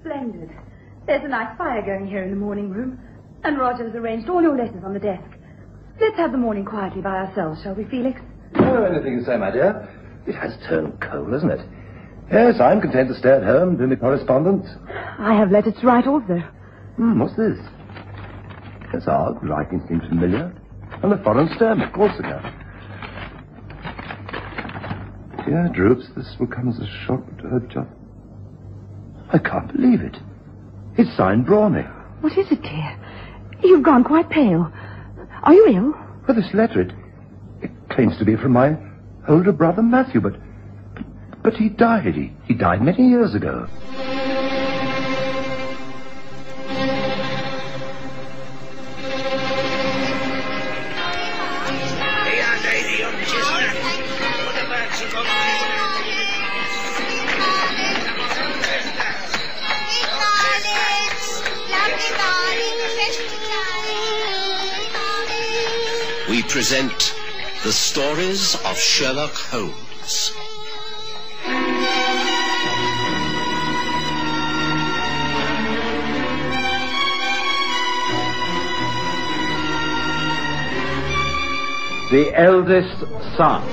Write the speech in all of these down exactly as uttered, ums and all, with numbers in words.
Splendid. There's a nice fire going here in the morning room. And Roger's arranged all your letters on the desk. Let's have the morning quietly by ourselves, shall we, Felix? Oh, anything you say, my dear. It has turned cold, hasn't it? Yes, I'm content to stay at home, do my correspondence. I have letters to write also. Hmm, what's this? That's odd. Writing seems familiar. And the foreign stamp, of course, again. Dear Droops, this will come as a shock to her job. I can't believe it. It's signed Brawny. What is it, dear? You've gone quite pale. Are you ill? But this letter, it, it claims to be from my older brother Matthew, but, but, but he died. He, he died many years ago. We present the stories of Sherlock Holmes. The Eldest Son.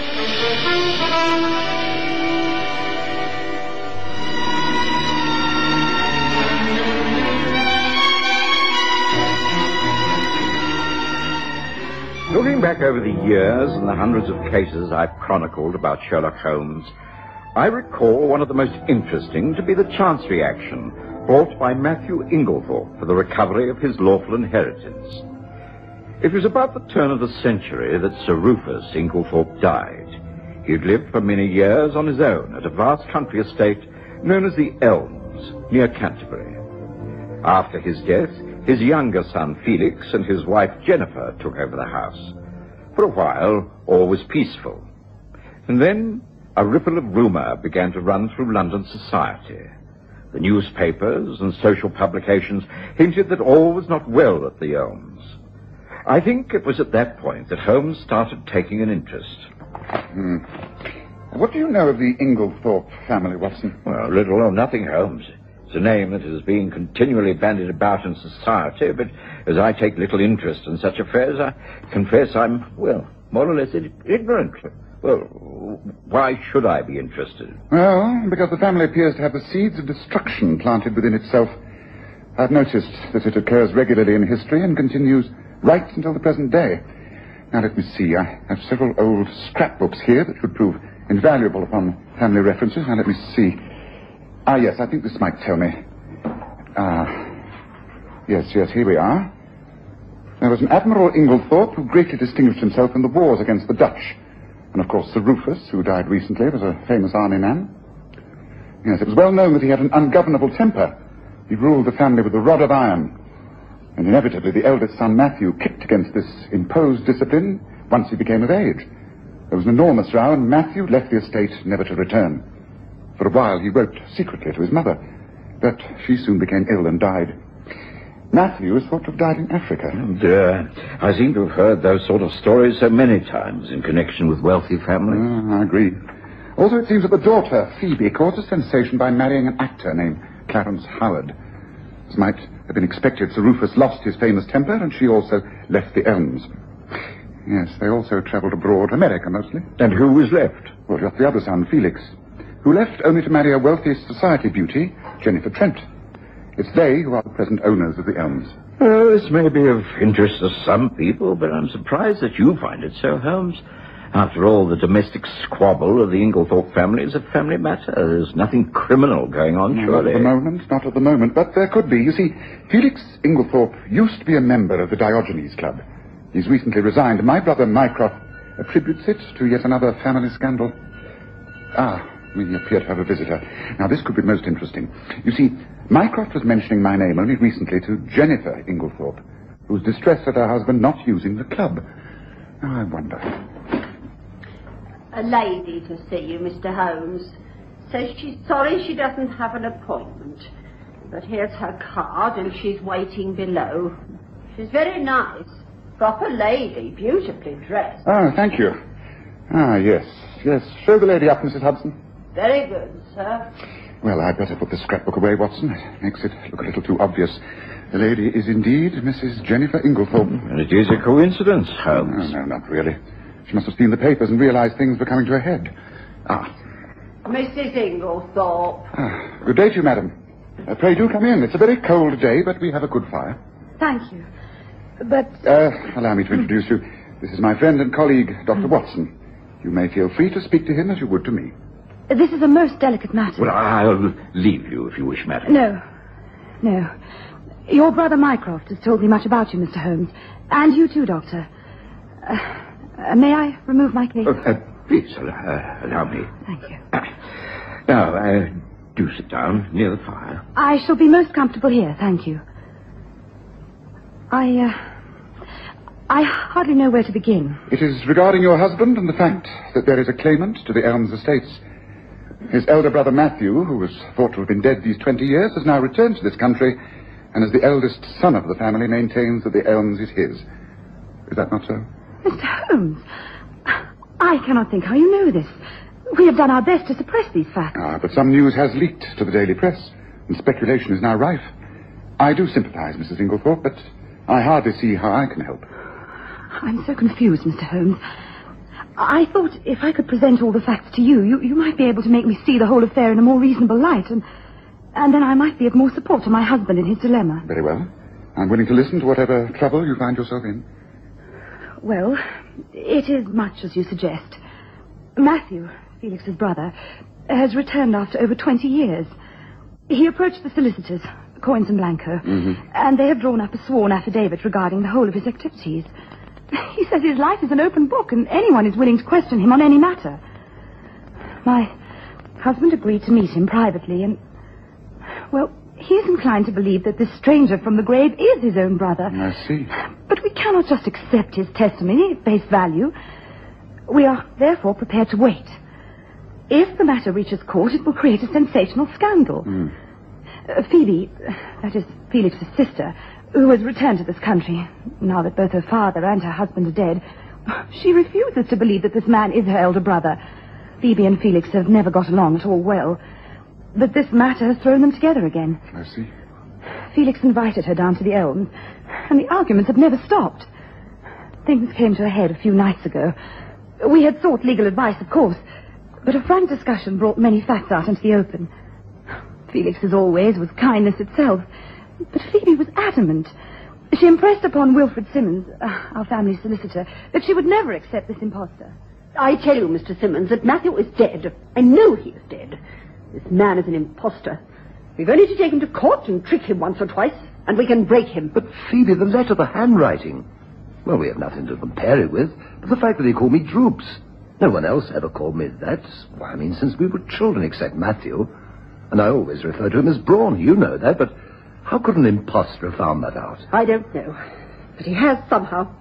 Looking back over the years and the hundreds of cases I've chronicled about Sherlock Holmes, I recall one of the most interesting to be the Chancery action brought by Matthew Inglethorpe for the recovery of his lawful inheritance. It was about the turn of the century that Sir Rufus Inglethorpe died. He had lived for many years on his own at a vast country estate known as the Elms, near Canterbury. After his death, his younger son Felix and his wife Jennifer took over the house. For a while, all was peaceful. And then a ripple of rumour began to run through London society. The newspapers and social publications hinted that all was not well at the Elms. I think it was at that point that Holmes started taking an interest. Hmm. What do you know of the Inglethorpe family, Watson? Well, little or nothing, Holmes. It's a name that is being continually bandied about in society, but as I take little interest in such affairs, I confess I'm, well, more or less ignorant. Well, why should I be interested? Well, because the family appears to have the seeds of destruction planted within itself. I've noticed that it occurs regularly in history and continues right until the present day. Now, let me see. I have several old scrapbooks here that would prove invaluable upon family references. Now, let me see. Ah, yes, I think this might tell me. Ah, yes, yes, here we are. There was an Admiral Inglethorpe who greatly distinguished himself in the wars against the Dutch. And, of course, Sir Rufus, who died recently, was a famous army man. Yes, it was well known that he had an ungovernable temper. He ruled the family with a rod of iron. And inevitably, the eldest son, Matthew, kicked against this imposed discipline once he became of age. There was an enormous row, and Matthew left the estate never to return. For a while, he wrote secretly to his mother, but she soon became ill and died. Matthew is thought to have died in Africa. Oh, dear. I seem to have heard those sort of stories so many times in connection with wealthy families. Uh, I agree. Also, it seems that the daughter, Phoebe, caused a sensation by marrying an actor named Clarence Howard. As might have been expected, Sir Rufus lost his famous temper, and she also left the Elms. Yes, they also travelled abroad, America mostly. And who was left? Well, just the other son, Felix, who left only to marry a wealthy society beauty, Jennifer Trent. It's they who are the present owners of the Elms. Oh, this may be of interest to some people, but I'm surprised that you find it so, Holmes. After all, the domestic squabble of the Inglethorpe family is a family matter. There's nothing criminal going on, no, surely. Not at the moment, not at the moment, but there could be. You see, Felix Inglethorpe used to be a member of the Diogenes Club. He's recently resigned, and my brother Mycroft attributes it to yet another family scandal. Ah, we appear to have a visitor. Now, this could be most interesting. You see, Mycroft was mentioning my name only recently to Jennifer Inglethorpe, who was distressed at her husband not using the club. Now, I wonder. A lady to see you, Mister Holmes. Says she's sorry she doesn't have an appointment. But here's her card, and she's waiting below. She's very nice. Proper lady, beautifully dressed. Ah, thank you. Ah, yes, yes. Show the lady up, Missus Hudson. Very good, sir. Well, I'd better put the scrapbook away, Watson. It makes it look a little too obvious. The lady is indeed Missus Jennifer Inglethorpe. And it is a coincidence, Holmes. No, no, not really. She must have seen the papers and realized things were coming to a head. Ah. Missus Inglethorpe. ah good day to you, madam. Uh, pray do come in. It's a very cold day, but we have a good fire. Thank you. But... Uh, allow me to introduce you. This is my friend and colleague, Doctor Watson. You may feel free to speak to him as you would to me. This is a most delicate matter. Well, I'll leave you if you wish, madam. No. No. Your brother Mycroft has told me much about you, Mister Holmes. And you too, Doctor. Uh, uh, may I remove my cape? Uh, uh, please, uh, allow me. Thank you. Uh, now, uh, do sit down near the fire. I shall be most comfortable here, thank you. I, uh... I hardly know where to begin. It is regarding your husband and the fact that there is a claimant to the Elms estates. His elder brother Matthew, who was thought to have been dead these twenty years, has now returned to this country, and as the eldest son of the family maintains that the Elms is his. Is that not so? Mister Holmes, I cannot think how you know this. We have done our best to suppress these facts. Ah, but some news has leaked to the daily press, and speculation is now rife. I do sympathize, Missus Inglethorpe, but I hardly see how I can help. I'm so confused, Mister Holmes. I thought if I could present all the facts to you, you, you might be able to make me see the whole affair in a more reasonable light, and, and then I might be of more support to my husband in his dilemma. Very well. I'm willing to listen to whatever trouble you find yourself in. Well, it is much as you suggest. Matthew, Felix's brother, has returned after over twenty years. He approached the solicitors, Coins and Blanco, mm-hmm. and they have drawn up a sworn affidavit regarding the whole of his activities. He says his life is an open book, and anyone is willing to question him on any matter. My husband agreed to meet him privately, and, well, he is inclined to believe that this stranger from the grave is his own brother. I see. But we cannot just accept his testimony at face value. We are therefore prepared to wait. If the matter reaches court, it will create a sensational scandal. Mm. Uh, Phoebe, that is Felix's sister, who has returned to this country, now that both her father and her husband are dead, she refuses to believe that this man is her elder brother. Phoebe and Felix have never got along at all well. But this matter has thrown them together again. I see. Felix invited her down to the Elms, and the arguments have never stopped. Things came to a head a few nights ago. We had sought legal advice, of course, but a frank discussion brought many facts out into the open. Felix, as always, was kindness itself, but Phoebe was adamant. She impressed upon Wilfred Simmons, uh, our family solicitor, that she would never accept this impostor. I tell you, Mister Simmons, that Matthew is dead. I know he is dead. This man is an impostor. We've only to take him to court and trick him once or twice, and we can break him. But Phoebe, the letter, the handwriting. Well, we have nothing to compare it with, but the fact that he called me Droops. No one else ever called me that. Well, I mean, since we were children, except Matthew. And I always refer to him as Braun. You know that, but how could an impostor have found that out? I don't know, but he has somehow.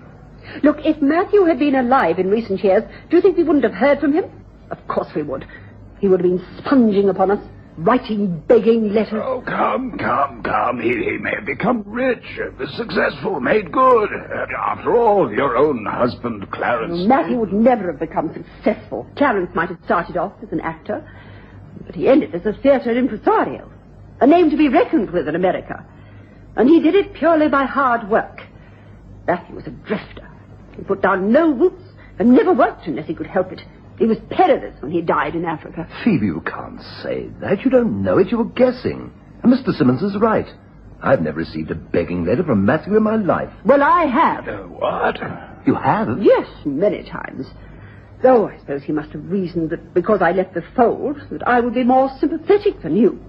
Look, if Matthew had been alive in recent years, do you think we wouldn't have heard from him? Of course we would. He would have been sponging upon us, writing, begging letters. Oh, come, come, come. He, he may have become rich, uh, successful, made good. Uh, after all, your own husband, Clarence... Matthew would never have become successful. Clarence might have started off as an actor, but he ended as a theatre impresario, a name to be reckoned with in America. And he did it purely by hard work. Matthew was a drifter. He put down no roots and never worked unless he could help it. He was penniless when he died in Africa. Phoebe, you can't say that. You don't know it. You were guessing. And Mister Simmons is right. I've never received a begging letter from Matthew in my life. Well, I have. Uh, what? You have? Yes, many times. Though I suppose he must have reasoned that because I left the fold, that I would be more sympathetic than you.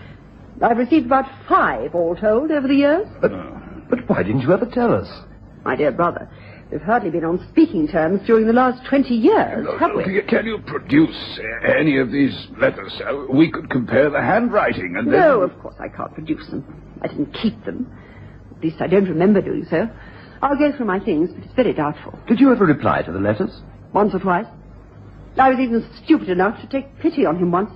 I've received about five, all told, over the years. But, but why didn't you ever tell us? My dear brother, we've hardly been on speaking terms during the last twenty years, No, have no, we? Can you produce uh, any of these letters? Uh, we could compare the handwriting and then... No, of course I can't produce them. I didn't keep them. At least I don't remember doing so. I'll go through my things, but it's very doubtful. Did you ever reply to the letters? Once or twice. I was even stupid enough to take pity on him once.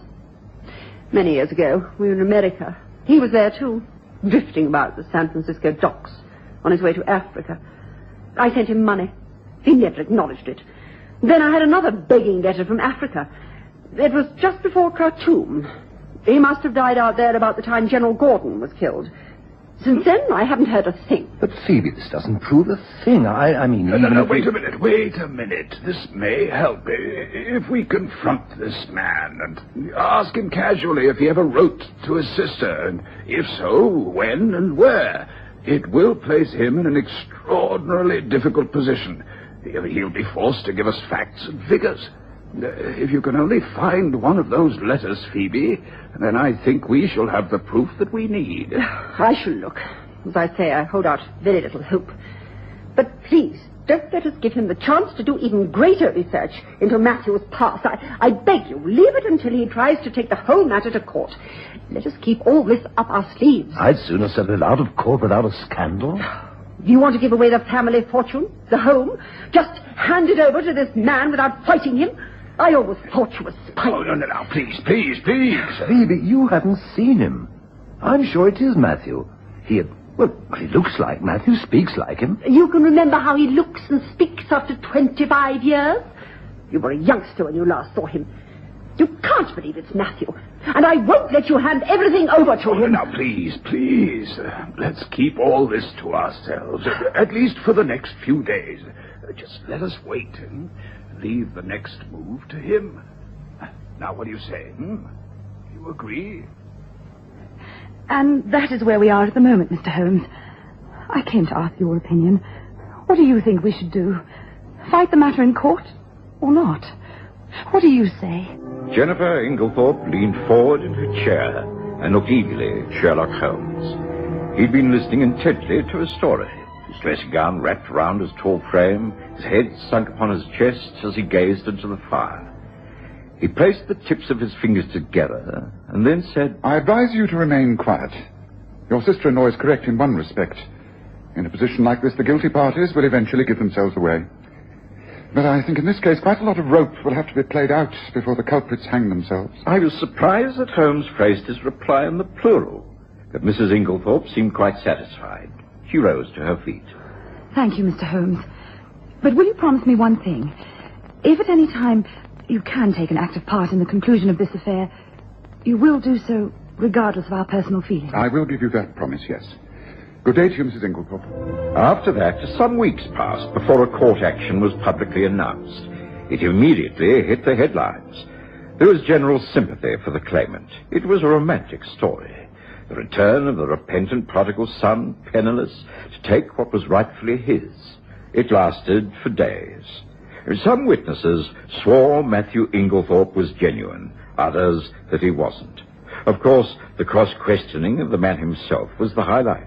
Many years ago, we were in America. He was there, too, drifting about the San Francisco docks on his way to Africa. I sent him money. He never acknowledged it. Then I had another begging letter from Africa. It was just before Khartoum. He must have died out there about the time General Gordon was killed. Since then, I haven't heard a thing. But, Phoebe, this doesn't prove a thing. I, I mean... No, no, even no, if wait we- a minute, wait a minute. This may help. I- If we confront this man and ask him casually if he ever wrote to his sister, and if so, when and where, it will place him in an extraordinarily difficult position. He'll be forced to give us facts and figures. Uh, If you can only find one of those letters, Phoebe, then I think we shall have the proof that we need. I shall look. As I say, I hold out very little hope. But please, don't let us give him the chance to do even greater research into Matthew's past. I, I beg you, leave it until he tries to take the whole matter to court. Let us keep all this up our sleeves. I'd sooner settle it out of court without a scandal. Do you want to give away the family fortune, the home? Just hand it over to this man without fighting him? I always thought you were spiteful. Oh, no, no, no, please, please, please. Phoebe, you haven't seen him. I'm sure it is Matthew. He, well, he looks like Matthew, speaks like him. You can remember how he looks and speaks after twenty-five years? You were a youngster when you last saw him. You can't believe it's Matthew. And I won't let you hand everything over to Oh, him. now, please, please. Uh, let's keep all this to ourselves, uh, at least for the next few days. Uh, just let us wait and leave the next move to him. Now, what do you say? Hmm? You agree? And that is where we are at the moment, Mister Holmes. I came to ask your opinion. What do you think we should do? Fight the matter in court or not? What do you say? Jennifer Inglethorpe leaned forward in her chair and looked eagerly at Sherlock Holmes. He'd been listening intently to his story, his dressing gown wrapped around his tall frame, his head sunk upon his chest as he gazed into the fire. He placed the tips of his fingers together and then said, I advise you to remain quiet. Your sister-in-law is correct in one respect. In a position like this, the guilty parties will eventually give themselves away. But I think in this case quite a lot of rope will have to be played out before the culprits hang themselves. I was surprised that Holmes phrased his reply in the plural, but Missus Inglethorpe seemed quite satisfied. She rose to her feet. Thank you, Mister Holmes. But will you promise me one thing? If at any time you can take an active part in the conclusion of this affair, you will do so regardless of our personal feelings. I will give you that promise, yes. Good day to you, Missus Inglethorpe. After that, some weeks passed before a court action was publicly announced. It immediately hit the headlines. There was general sympathy for the claimant. It was a romantic story. The return of the repentant prodigal son, penniless, to take what was rightfully his. It lasted for days. Some witnesses swore Matthew Inglethorpe was genuine, others that he wasn't. Of course, the cross-questioning of the man himself was the highlight.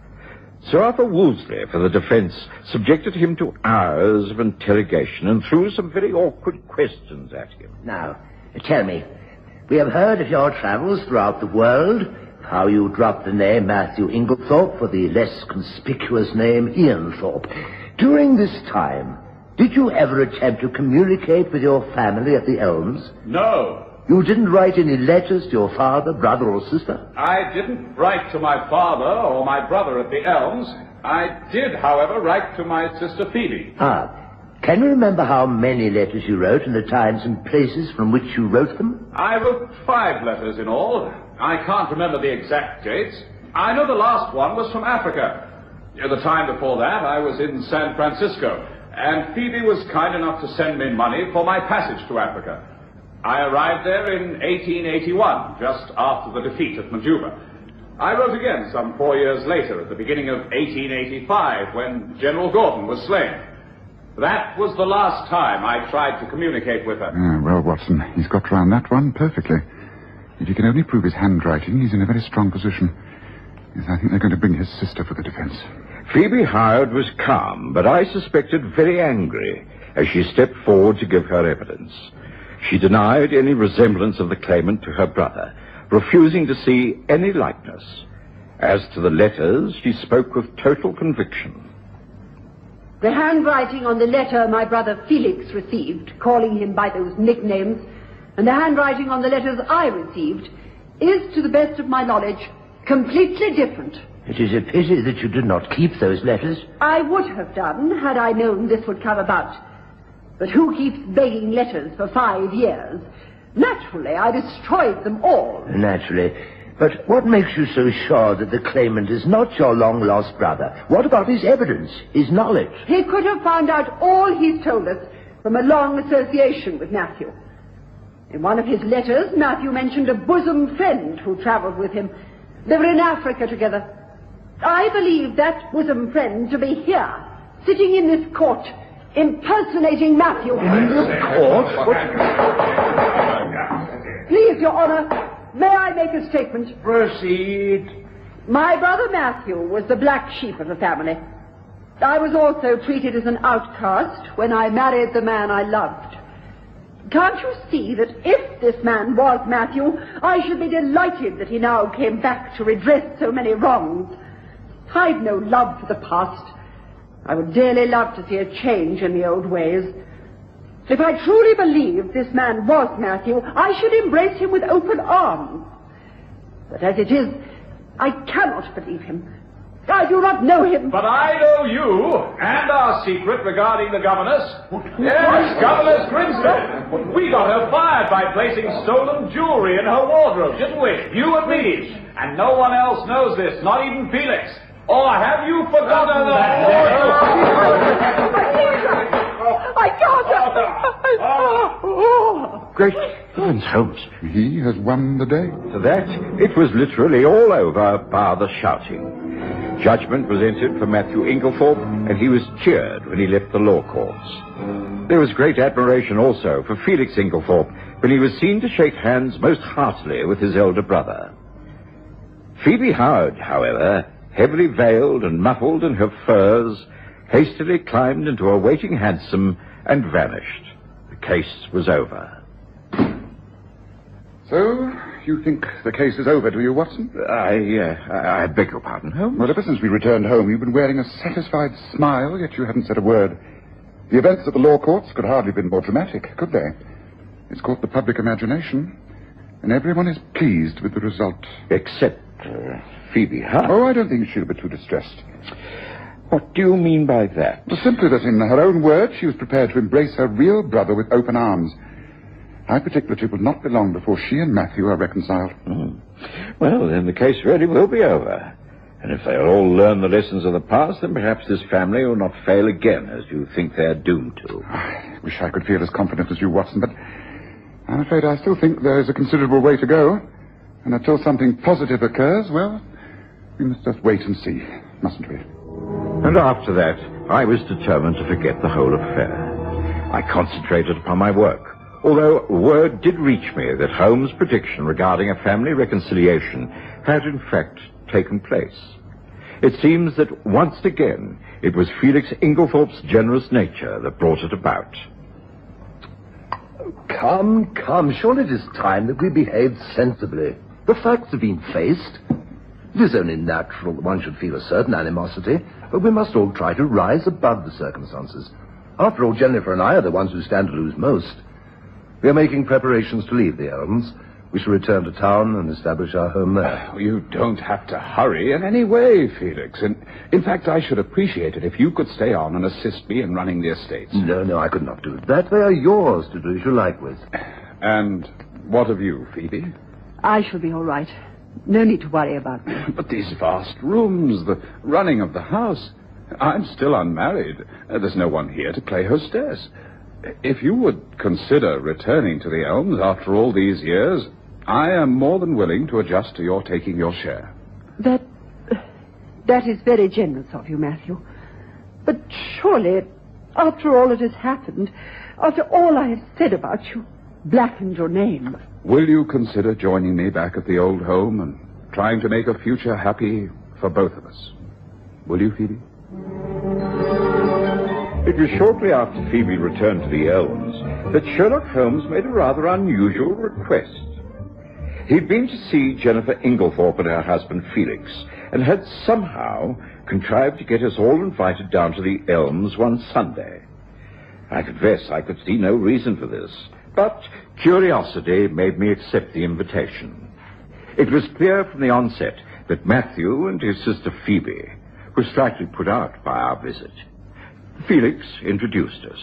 Sir Arthur Wolseley, for the defense, subjected him to hours of interrogation and threw some very awkward questions at him. Now, tell me, we have heard of your travels throughout the world, how you dropped the name Matthew Inglethorpe for the less conspicuous name Ian Thorpe. During this time, did you ever attempt to communicate with your family at the Elms? No. You didn't write any letters to your father, brother, or sister? I didn't write to my father or my brother at the Elms. I did, however, write to my sister Phoebe. Ah. Can you remember how many letters you wrote and the times and places from which you wrote them? I wrote five letters in all. I can't remember the exact dates. I know the last one was from Africa. The time before that, I was in San Francisco, and Phoebe was kind enough to send me money for my passage to Africa. I arrived there in eighteen eighty-one, just after the defeat at Majuba. I wrote again some four years later, at the beginning of eighteen eighty-five, when General Gordon was slain. That was the last time I tried to communicate with her. Ah, well, Watson, he's got round that one perfectly. If he can only prove his handwriting, he's in a very strong position. Yes, I think they're going to bring his sister for the defense. Phoebe Howard was calm, but I suspected very angry as she stepped forward to give her evidence. She denied any resemblance of the claimant to her brother, refusing to see any likeness. As to the letters, she spoke with total conviction. The handwriting on the letter my brother Felix received, calling him by those nicknames, and the handwriting on the letters I received, is, to the best of my knowledge, completely different. It is a pity that you did not keep those letters. I would have done, had I known this would come about. But who keeps begging letters for five years? Naturally, I destroyed them all. Naturally. But what makes you so sure that the claimant is not your long-lost brother? What about his evidence, his knowledge? He could have found out all he's told us from a long association with Matthew. In one of his letters, Matthew mentioned a bosom friend who travelled with him. They were in Africa together. I believe that bosom friend to be here, sitting in this court, impersonating Matthew. In this court? Please, Your Honor, may I make a statement? Proceed. My brother Matthew was the black sheep of the family. I was also treated as an outcast when I married the man I loved. Can't you see that if this man was Matthew, I should be delighted that he now came back to redress so many wrongs? I've no love for the past. I would dearly love to see a change in the old ways. If I truly believed this man was Matthew, I should embrace him with open arms. But as it is, I cannot believe him. I do not know him. But I know you, and our secret regarding the governess. Yes, Governess Grinstead. We got her fired by placing stolen jewelry in her wardrobe, didn't we? You and me. And no one else knows this, not even Felix. Or have you forgotten that? I can't. Great heavens, Holmes. He has won the day. To that, it was literally all over, bar the shouting. Judgment was entered for Matthew Inglethorpe, and he was cheered when he left the law courts. There was great admiration also for Felix Inglethorpe when he was seen to shake hands most heartily with his elder brother. Phoebe Howard, however, heavily veiled and muffled in her furs, hastily climbed into a waiting hansom and vanished. The case was over. So, you think the case is over, do you, Watson? I, uh, I, I beg your pardon, Holmes? Well, ever since we returned home, you've been wearing a satisfied smile, yet you haven't said a word. The events at the law courts could hardly have been more dramatic, could they? It's caught the public imagination, and everyone is pleased with the result. Except uh, Phoebe Howard. Oh, I don't think she'll be too distressed. What do you mean by that? Well, simply that in her own words, she was prepared to embrace her real brother with open arms. I predict that it will not be long before she and Matthew are reconciled. Mm. Well, then the case really will be over. And if they'll all learn the lessons of the past, then perhaps this family will not fail again, as you think they're doomed to. I wish I could feel as confident as you, Watson, but I'm afraid I still think there is a considerable way to go. And until something positive occurs, well, we must just wait and see, mustn't we? And after that, I was determined to forget the whole affair. I concentrated upon my work, although word did reach me that Holmes' prediction regarding a family reconciliation had in fact taken place. It seems that once again it was Felix Inglethorpe's generous nature that brought it about. Come, come, surely it is time that we behaved sensibly. The facts have been faced. It is only natural that one should feel a certain animosity, but we must all try to rise above the circumstances. After all, Jennifer and I are the ones who stand to lose most. We are making preparations to leave the Elms. We shall return to town and establish our home there. You don't have to hurry in any way, Felix. And in fact, I should appreciate it if you could stay on and assist me in running the estates. No, no, I could not do that. They are yours to do as you like with. And what of you, Phoebe? I shall be all right. No need to worry about me. But these vast rooms, the running of the house. I'm still unmarried. Uh, there's no one here to play hostess. If you would consider returning to the Elms after all these years, I am more than willing to adjust to your taking your share. That... that is very generous of you, Matthew. But surely, after all that has happened, after all I have said about you, blackened your name. Will you consider joining me back at the old home and trying to make a future happy for both of us? Will you, Phoebe? It was shortly after Phoebe returned to the Elms that Sherlock Holmes made a rather unusual request. He'd been to see Jennifer Inglethorpe and her husband Felix, and had somehow contrived to get us all invited down to the Elms one Sunday. I confess I could see no reason for this, but curiosity made me accept the invitation. It was clear from the onset that Matthew and his sister Phoebe were slightly put out by our visit. Felix introduced us,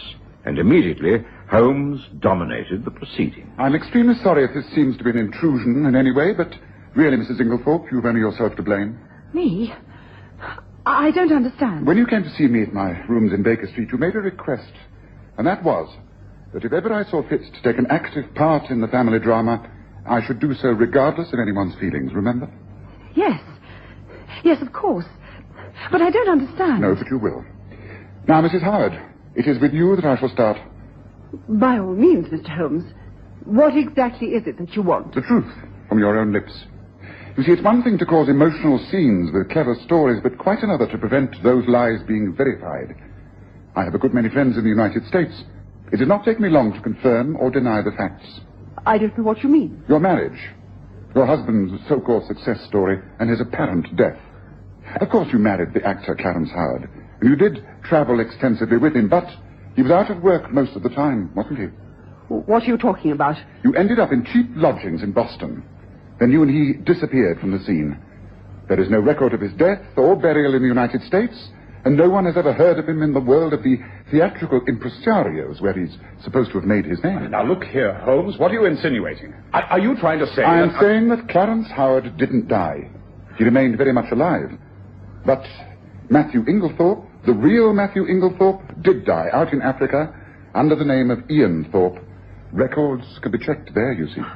And immediately, Holmes dominated the proceeding. I'm extremely sorry if this seems to be an intrusion in any way, but really, Missus Inglethorpe, you've only yourself to blame. Me? I don't understand. When you came to see me at my rooms in Baker Street, you made a request, and that was that if ever I saw fit to take an active part in the family drama, I should do so regardless of anyone's feelings, remember? Yes. Yes, of course. But I don't understand. No, but you will. Now, Missus Howard, it is with you that I shall start. By all means, Mister Holmes. What exactly is it that you want? The truth, from your own lips. You see, it's one thing to cause emotional scenes with clever stories, but quite another to prevent those lies being verified. I have a good many friends in the United States. It did not take me long to confirm or deny the facts. I don't know what you mean. Your marriage, your husband's so-called success story, and his apparent death. Of course you married the actor Clarence Howard, and you did travel extensively with him, but he was out of work most of the time, wasn't he? What are you talking about? You ended up in cheap lodgings in Boston. Then you and he disappeared from the scene. There is no record of his death or burial in the United States, and no one has ever heard of him in the world of the theatrical impresarios where he's supposed to have made his name. Now, look here, Holmes. What are you insinuating? Are, are you trying to say I that... am saying that Clarence Howard didn't die. He remained very much alive. But Matthew Inglethorpe, the real Matthew Inglethorpe, did die out in Africa under the name of Ian Thorpe. Records can be checked there, you see.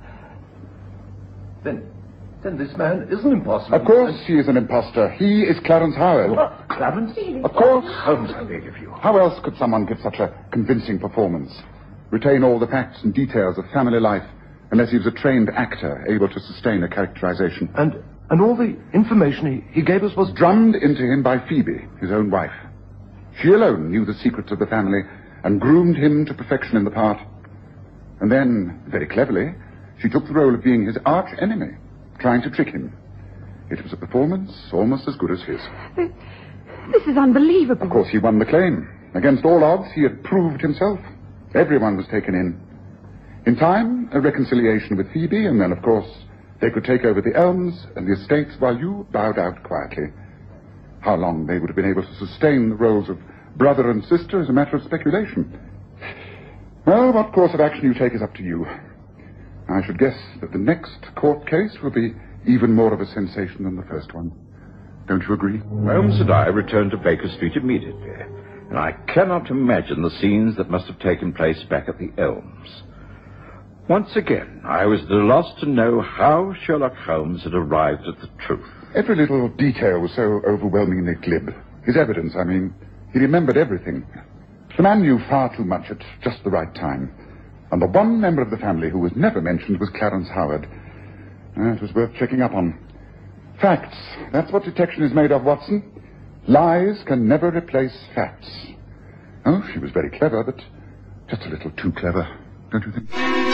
Then, then this man is an imposter. Of course he is an imposter. He is Clarence Howard. What? Clarence? Of course. Holmes, I beg of you. How else could someone give such a convincing performance? Retain all the facts and details of family life, unless he was a trained actor able to sustain a characterization. And and all the information he, he gave us was drummed into him by Phoebe, his own wife. She alone knew the secrets of the family and groomed him to perfection in the part. And then, very cleverly, she took the role of being his arch enemy, trying to trick him. It was a performance almost as good as his. This, this is unbelievable. Of course, he won the claim. Against all odds, he had proved himself. Everyone was taken in. In time, a reconciliation with Phoebe, and then, of course, they could take over the Elms and the estates while you bowed out quietly. How long they would have been able to sustain the roles of brother and sister is a matter of speculation. Well, what course of action you take is up to you. I should guess that the next court case will be even more of a sensation than the first one. Don't you agree? Holmes and I returned to Baker Street immediately, and I cannot imagine the scenes that must have taken place back at the Elms. Once again, I was at a loss to know how Sherlock Holmes had arrived at the truth. Every little detail was so overwhelmingly glib. His evidence, I mean. He remembered everything. The man knew far too much at just the right time. And the one member of the family who was never mentioned was Clarence Howard. Uh, it was worth checking up on. Facts. That's what detection is made of, Watson. Lies can never replace facts. Oh, she was very clever, but just a little too clever, don't you think?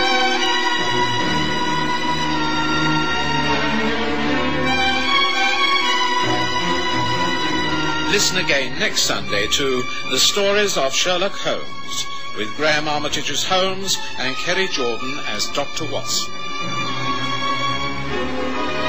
Listen again next Sunday to The Stories of Sherlock Holmes, with Graham Armitage as Holmes and Kerry Jordan as Doctor Watson.